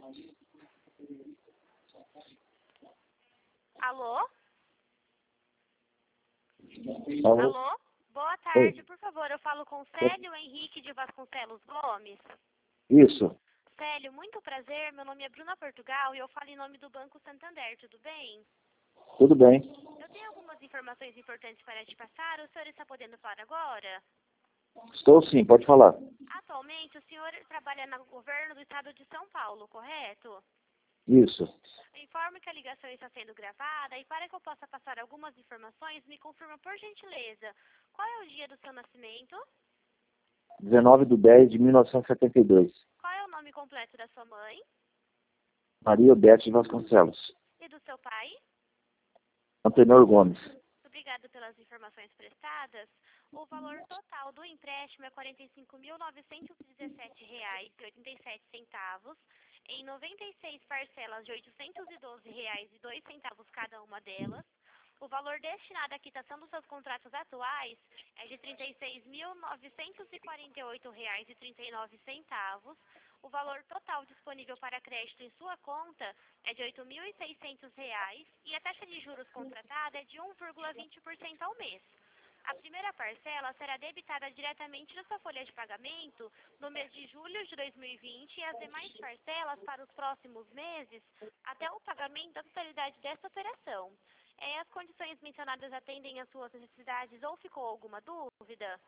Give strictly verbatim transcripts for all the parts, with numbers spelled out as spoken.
Alô? Alô? Alô? Boa tarde, Oi. por favor, eu falo com Célio Henrique de Vasconcelos Gomes. Isso. Célio, muito prazer, meu nome é Bruna Portugal e eu falo em nome do Banco Santander, tudo bem? Tudo bem. Eu tenho algumas informações importantes para te passar, o senhor está podendo falar agora? Estou sim, pode falar. Atualmente, o senhor trabalha no governo do estado de São Paulo, correto? Isso. Informo que a ligação está sendo gravada e para que eu possa passar algumas informações, me confirma por gentileza, qual é o dia do seu nascimento? dezenove de dez de mil novecentos e setenta e dois. Qual é o nome completo da sua mãe Maria Odete de Vasconcelos. e do seu pai? Antenor Gomes. Obrigada pelas informações prestadas. O valor total do empréstimo é quarenta e cinco mil novecentos e dezessete reais e oitenta e sete centavos, em noventa e seis parcelas de oitocentos e doze reais e dois centavos cada uma delas. O valor destinado à quitação dos seus contratos atuais é de trinta e seis mil novecentos e quarenta e oito reais e trinta e nove centavos. O valor total disponível para crédito em sua conta é de oito mil e seiscentos reais e a taxa de juros contratada é de um vírgula vinte por cento ao mês. A primeira parcela será debitada diretamente na sua folha de pagamento no mês de julho de dois mil e vinte e as demais parcelas para os próximos meses até o pagamento da totalidade desta operação. É, as condições mencionadas atendem às suas necessidades ou ficou alguma dúvida?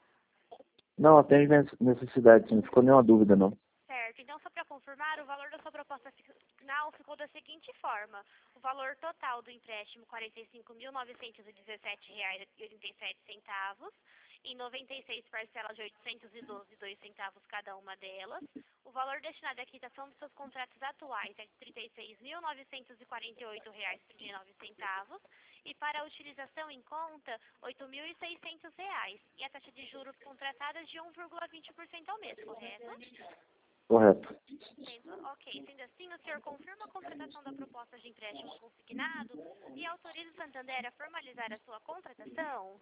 Não, atende necessidade, não ficou nenhuma dúvida, não. Certo, então só para confirmar, o valor da sua proposta final ficou da seguinte forma. O valor total do empréstimo, quarenta e cinco mil novecentos e dezessete reais e oitenta e sete centavos, em noventa e seis parcelas de oitocentos e doze reais e dois centavos cada uma delas. O valor destinado à quitação dos seus contratos atuais é de trinta e seis mil novecentos e quarenta e oito reais e trinta e nove centavos e para a utilização em conta, oito mil e seiscentos reais. E a taxa de juros contratada de um vírgula vinte por cento ao mês, correto? Correto. Sendo, ok, sendo assim, o senhor confirma a contratação da proposta de empréstimo consignado e autoriza o Santander a formalizar a sua contratação?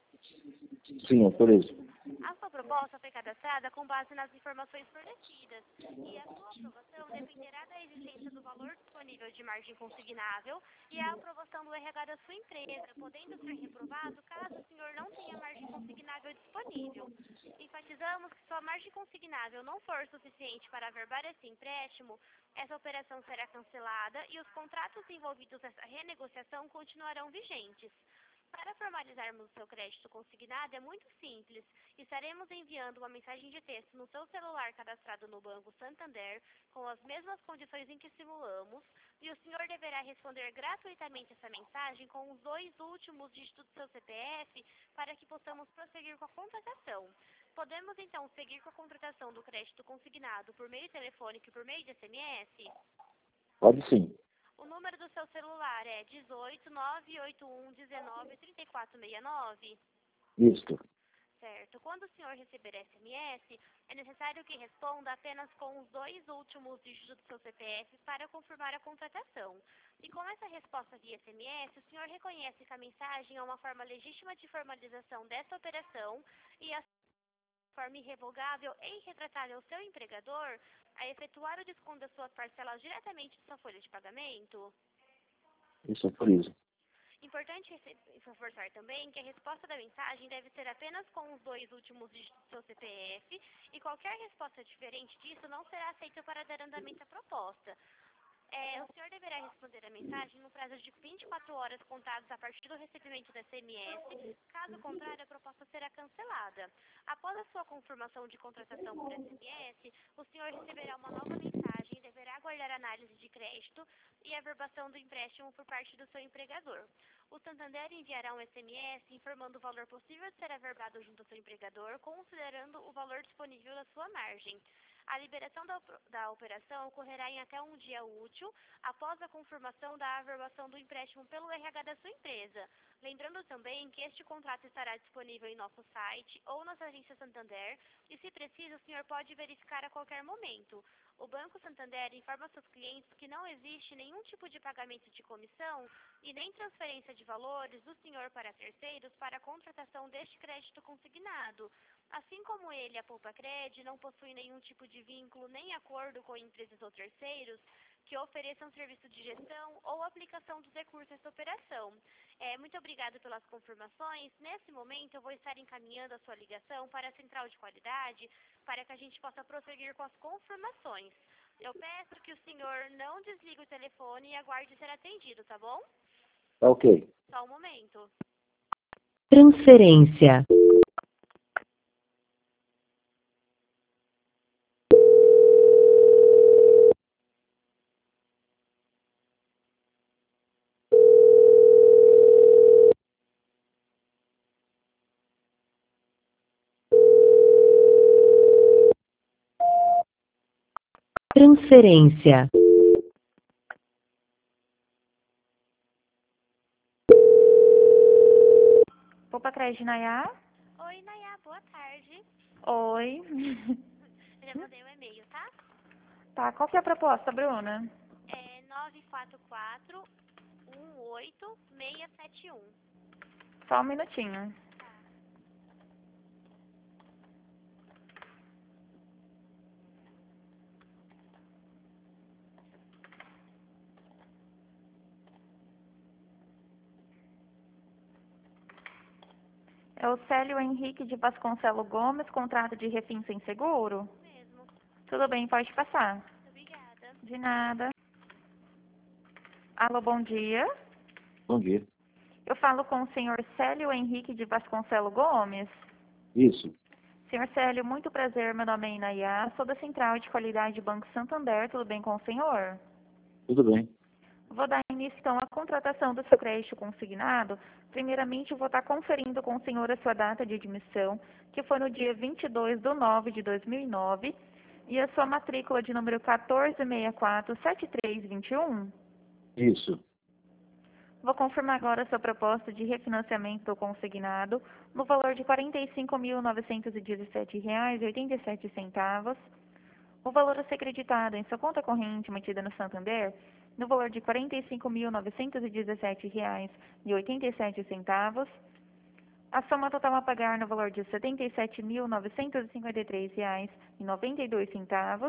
Sim, autorizo. A sua proposta foi cadastrada com base nas informações fornecidas e a sua aprovação dependerá da existência do valor disponível de margem consignável e a aprovação do R H da sua empresa, podendo ser reprovado caso o senhor não tenha margem consignável disponível. Enfatizamos que se a margem consignável não for suficiente para averbar esse empréstimo, essa operação será cancelada e os contratos envolvidos nessa renegociação continuarão vigentes. Para formalizarmos o seu crédito consignado é muito simples. Estaremos enviando uma mensagem de texto no seu celular cadastrado no Banco Santander com as mesmas condições em que simulamos e o senhor deverá responder gratuitamente essa mensagem com os dois últimos dígitos do seu C P F para que possamos prosseguir com a contratação. Podemos então seguir com a contratação do crédito consignado por meio telefônico e por meio de S M S? Pode sim. O número do seu celular é dezoito, nove oito um, dezenove, trinta e quatro sessenta e nove? Isto. Certo. Quando o senhor receber S M S, é necessário que responda apenas com os dois últimos dígitos do seu C P F para confirmar a contratação. E com essa resposta via S M S, o senhor reconhece que a mensagem é uma forma legítima de formalização dessa operação e a forma irrevogável e irretratável ao seu empregador a efetuar o desconto das suas parcelas diretamente de sua folha de pagamento? Isso, autorizo. Importante reforçar também que a resposta da mensagem deve ser apenas com os dois últimos dígitos do seu C P F e qualquer resposta diferente disso não será aceita para dar andamento à proposta. É, o senhor deverá responder a mensagem no prazo de vinte e quatro horas contadas a partir do recebimento do S M S. Caso contrário, a proposta será cancelada. Após a sua confirmação de contratação por S M S, o senhor receberá uma nova mensagem e deverá aguardar análise de crédito e averbação do empréstimo por parte do seu empregador. O Santander enviará um S M S informando o valor possível de ser averbado junto ao seu empregador, considerando o valor disponível da sua margem. A liberação da, da operação ocorrerá em até um dia útil após a confirmação da averbação do empréstimo pelo R H da sua empresa. Lembrando também que este contrato estará disponível em nosso site ou nas agências Santander e, se preciso, o senhor pode verificar a qualquer momento. O Banco Santander informa seus clientes que não existe nenhum tipo de pagamento de comissão e nem transferência de valores do senhor para terceiros para a contratação deste crédito consignado. Assim como ele, a Poupa Cred, não possui nenhum tipo de vínculo nem acordo com empresas ou terceiros, que ofereçam serviço de gestão ou aplicação dos recursos dessa operação. É, muito obrigada pelas confirmações. Nesse momento, eu vou estar encaminhando a sua ligação para a central de qualidade para que a gente possa prosseguir com as confirmações. Eu peço que o senhor não desligue o telefone e aguarde ser atendido, tá bom? Tá ok. Só um momento. Transferência. Transferência. Poupa Crédito Nayá? Oi, Nayá, boa tarde. Oi. Eu já mandei um e-mail, tá? Tá, qual que é a proposta, Bruna? É nove quatro quatro, um oito, seis sete um. Só um minutinho. Tá. É o Célio Henrique de Vasconcelos Gomes, contrato de refim sem seguro? Mesmo. Tudo bem, pode passar. Muito obrigada. De nada. Alô, bom dia. Bom dia. Eu falo com o senhor Célio Henrique de Vasconcelos Gomes. Isso. Senhor Célio, muito prazer, meu nome é Inayá, sou da Central de Qualidade Banco Santander, tudo bem com o senhor? Tudo bem. Vou dar início, então, à contratação do seu crédito consignado. Primeiramente, eu vou estar conferindo com o senhor a sua data de admissão, que foi no dia vinte e dois de nove de dois mil e nove, e a sua matrícula de número quatorze seis quatro sete três dois um. Isso. Vou confirmar agora a sua proposta de refinanciamento do consignado no valor de quarenta e cinco mil novecentos e dezessete reais e oitenta e sete centavos. O valor a ser creditado em sua conta corrente mantida no Santander no valor de quarenta e cinco mil novecentos e dezessete reais e oitenta e sete centavos. A soma total a pagar no valor de setenta e sete mil novecentos e cinquenta e três reais e noventa e dois centavos.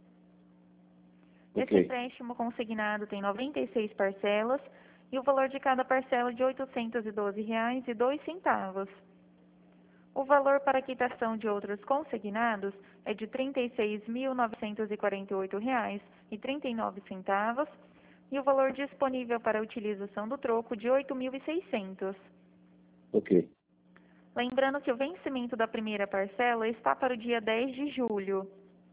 Esse Ok. empréstimo consignado tem noventa e seis parcelas e o valor de cada parcela de oitocentos e doze reais e dois centavos. O valor para quitação de outros consignados é de trinta e seis mil novecentos e quarenta e oito reais e trinta e nove centavos e o valor disponível para a utilização do troco de oito mil e seiscentos. Ok. Lembrando que o vencimento da primeira parcela está para o dia dez de julho.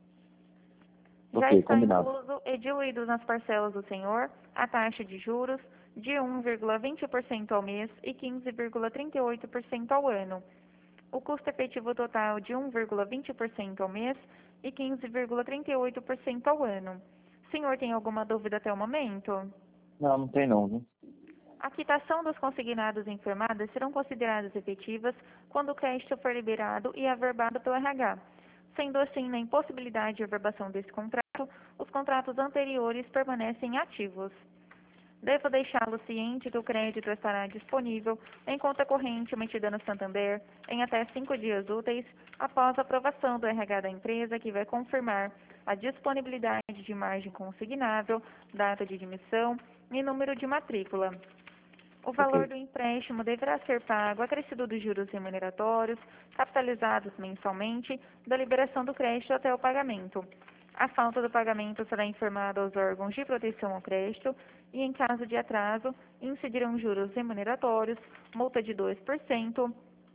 Já Ok, está combinado. incluso e diluído nas parcelas do senhor a taxa de juros de um vírgula vinte por cento ao mês e quinze vírgula trinta e oito por cento ao ano. O custo efetivo total de um vírgula vinte por cento ao mês e quinze vírgula trinta e oito por cento ao ano. O senhor tem alguma dúvida até o momento? Não, não tem não, viu? A quitação dos consignados informados serão consideradas efetivas quando o crédito for liberado e averbado pelo R H. Sendo assim, na impossibilidade de averbação desse contrato, os contratos anteriores permanecem ativos. Devo deixá-lo ciente que o crédito estará disponível em conta corrente mantida no Santander em até cinco dias úteis após a aprovação do R H da empresa, que vai confirmar a disponibilidade de margem consignável, data de admissão e número de matrícula. O valor Ok. do empréstimo deverá ser pago acrescido dos juros remuneratórios, capitalizados mensalmente, da liberação do crédito até o pagamento. A falta do pagamento será informada aos órgãos de proteção ao crédito e, em caso de atraso, incidirão juros remuneratórios, multa de dois por cento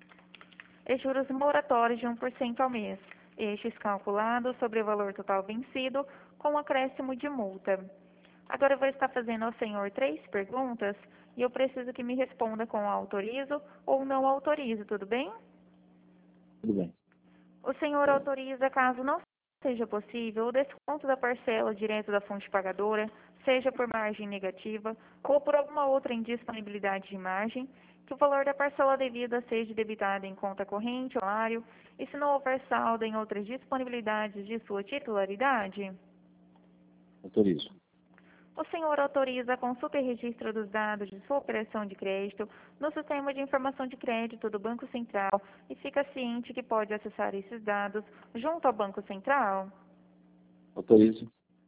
e juros moratórios de um por cento ao mês, estes calculados sobre o valor total vencido com acréscimo de multa. Agora eu vou estar fazendo ao senhor três perguntas e eu preciso que me responda com autorizo ou não autorizo, tudo bem? Tudo bem. O senhor autoriza, caso não seja possível, o desconto da parcela direto da fonte pagadora, seja por margem negativa ou por alguma outra indisponibilidade de margem, que o valor da parcela devida seja debitado em conta corrente ou salário, e se não houver saldo em outras disponibilidades de sua titularidade? Autorizo. O senhor autoriza a consulta e registro dos dados de sua operação de crédito no Sistema de Informação de Crédito do Banco Central e fica ciente que pode acessar esses dados junto ao Banco Central? Autorizo.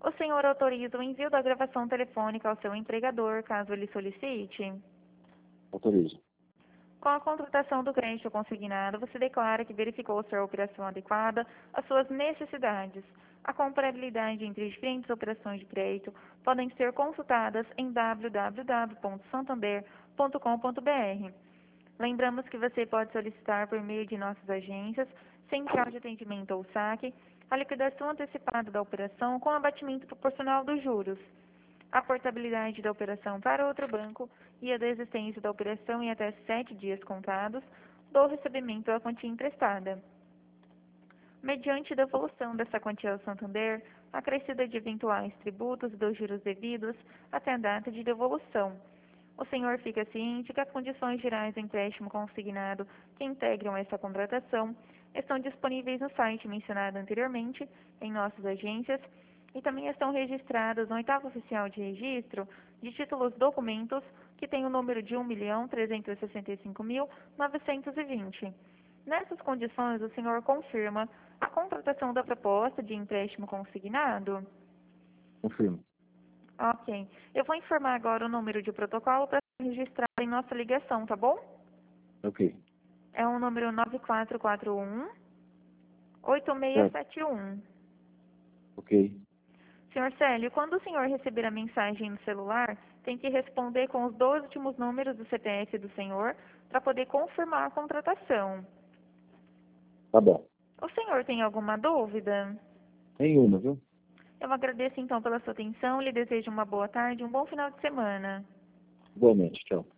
O senhor autoriza o envio da gravação telefônica ao seu empregador, caso ele solicite? Autorizo. Com a contratação do crédito consignado, você declara que verificou ser a operação adequada às suas necessidades. A comparabilidade entre diferentes operações de crédito podem ser consultadas em w w w ponto santander ponto com ponto b r. Lembramos que você pode solicitar por meio de nossas agências, central de atendimento ou saque, a liquidação antecipada da operação com abatimento proporcional dos juros, a portabilidade da operação para outro banco e a desistência da operação em até sete dias contados do recebimento da quantia emprestada. Mediante devolução dessa quantia ao Santander, acrescida de eventuais tributos e dos juros devidos até a data de devolução. O senhor fica ciente que as condições gerais do empréstimo consignado que integram essa contratação estão disponíveis no site mencionado anteriormente, em nossas agências, e também estão registradas no oitavo oficial de registro de títulos documentos, que tem o número de um milhão trezentos e sessenta e cinco mil novecentos e vinte. Nessas condições, o senhor confirma a contratação da proposta de empréstimo consignado? Confirmo. Ok. Eu vou informar agora o número de protocolo para ser registrado em nossa ligação, tá bom? Ok. É o número nove quatro quatro um, oito seis sete um. Ok. senhor Célio, quando o senhor receber a mensagem no celular, tem que responder com os dois últimos números do C P F do senhor para poder confirmar a contratação. Tá bom. O senhor tem alguma dúvida? Nenhuma, viu? Eu agradeço então pela sua atenção e lhe desejo uma boa tarde e um bom final de semana. Igualmente. Tchau.